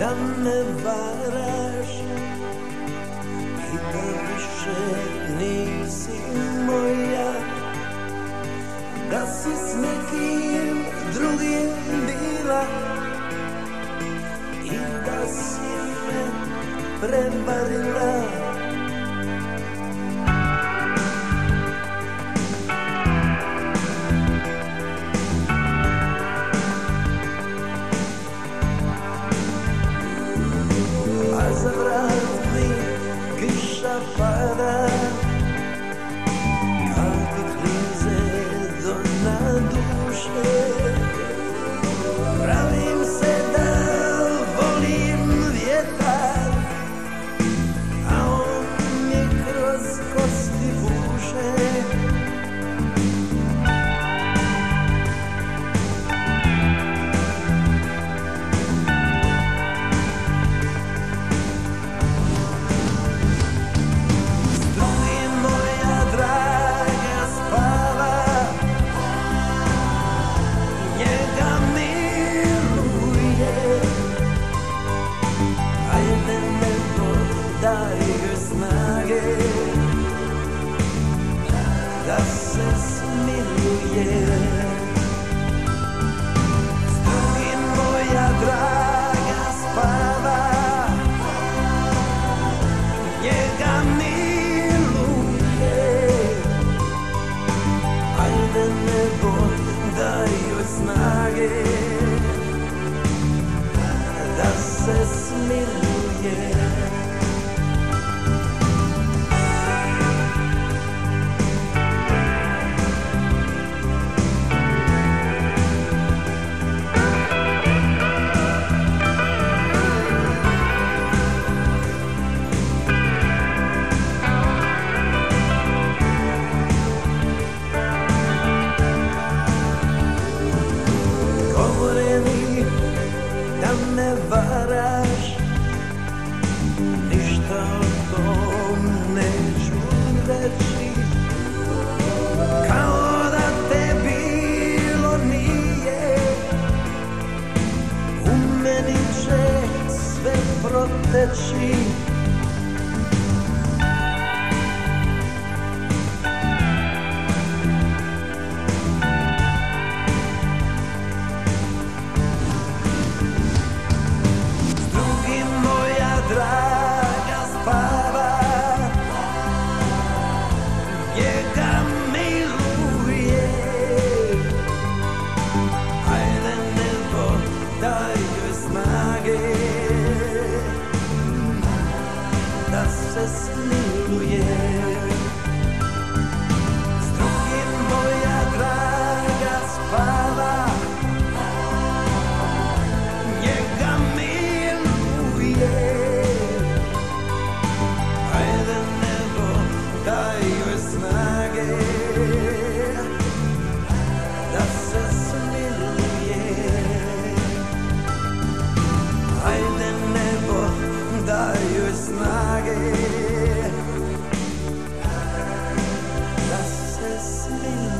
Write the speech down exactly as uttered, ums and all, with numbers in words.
da me varaš i da više nisi moja, da si s nekim drugim bila i da si me prevarila. A za vrat mi kiša pada, kapi klize do na duše. Pravim se da volim vjetar, a on mi kroz kosti buše. Daj joj snage da se smiluje. S drugim moja draga spava, njega miluje. Ajde nebo, daj joj snage da se smiluje. Da me varaš, ništa o tom neću reći, kao da te bilo nije. U meni će sve proteći. Draga spava, njega miluje. Ajde nebo, daj joj snage da se smiluje. S drugim moja draga spava, njega miluje. Daj joj snage da se smiluje. Ajde nebo, daj joj snage da se smiluje.